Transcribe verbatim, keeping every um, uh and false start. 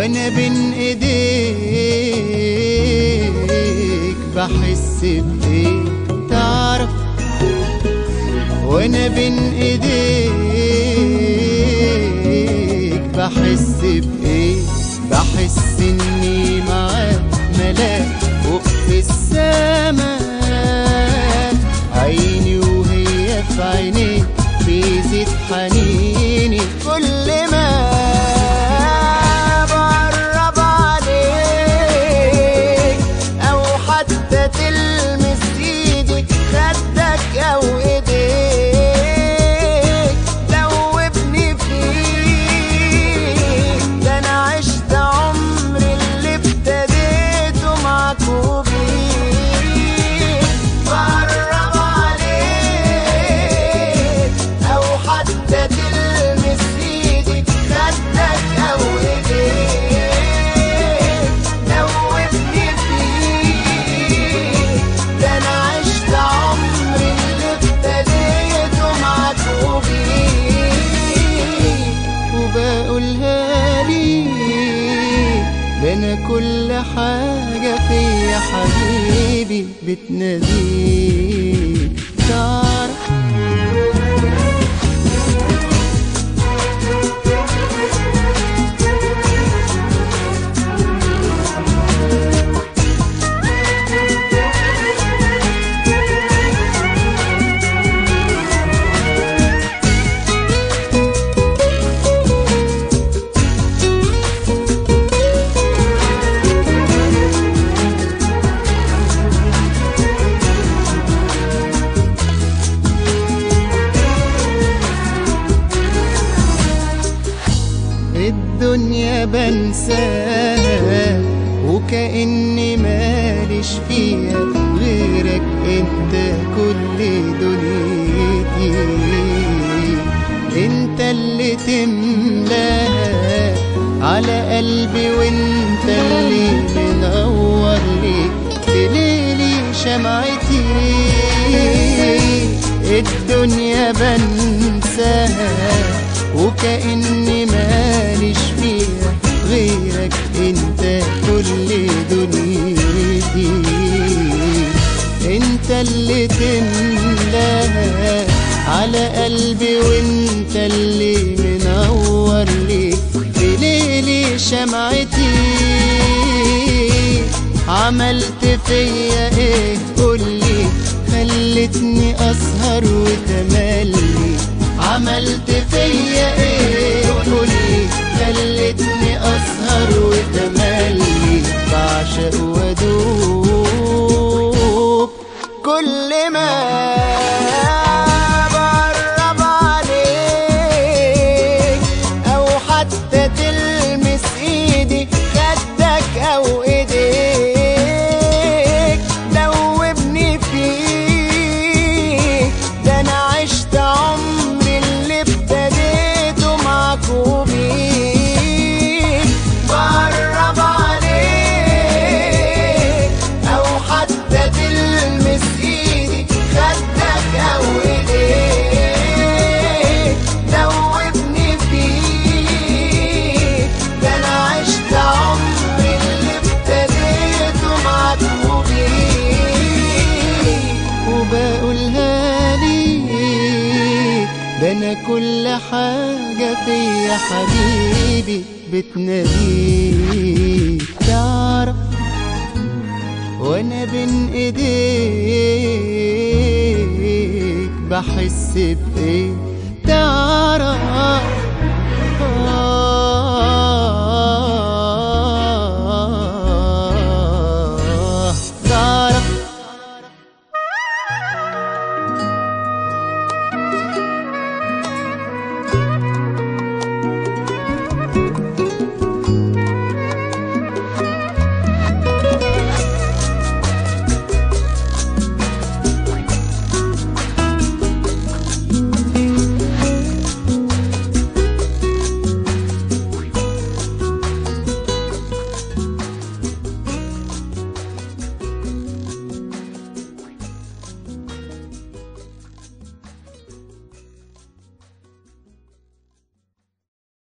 وانا بين ايديك بحس بايه تعرف، وانا بين ايديك بحس بايه، بحس اني معاك ملاك فوق في السماء، عيني وهي في عينيك بيزيد حنيني كل ما بقرب عليك او حتى تلمس ايدي خدك او ايديك دوبني فيك، ده انا عشت عمري اللي ابتديته معاك وبيك. بقرب عليك او حتى تلمس ايدي خدك او ايديك دوبني فيك، ده انا عشت عمري اللي ابتديته معاك وبيك. وبقولها ليك ده انا كل حاجة فيا حبيبي بتناديك تعرف. الدنيا بنساها وكأني ماليش فيها غيرك، انت كل دنيتي، انت اللي تملاها على قلبي، وانت اللي منور لي في ليلي شمعتي. الدنيا بنساها وكأني ماليش فيها غيرك، انت كل دنيتي، انت اللي تملاها على قلبي، وانت اللي منور لي في ليلي شمعتي. عملت فيا ايه قولي خلتني اسهر وتملي، عملت فيا ايه قولي خلتني اسهر وتملي، بعشق وادوب كل ما بقرب عليك او حتى تلمس ايدي خدك او ايديك دوبني فيك، ده انا عشت عمري اللي ابتديته معاك وبيك. بقرب عليك او حتى تلمس ايدي خدك او ايديك دوبني فيك، ده انا عشت عمري اللي ابتديته معاك وبيك. وبقولها ليك ده انا كل حاجة فيا حبيبي بتناديك تعرف، وانا بين ايديك بحس بايه تعرف.